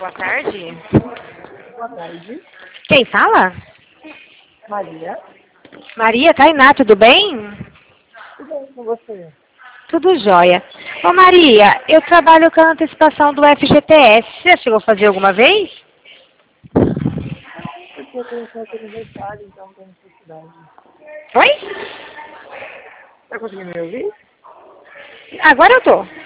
boa tarde. Boa tarde. Quem fala? Maria. Maria, Tainá, tudo bem? Tudo bem com você? Tudo jóia. Ô Maria, eu trabalho com a antecipação do FGTS. Você já chegou a fazer alguma vez? Porque eu tenho certo aniversário, então tem necessidade. Oi? Tá conseguindo me ouvir? Agora eu tô.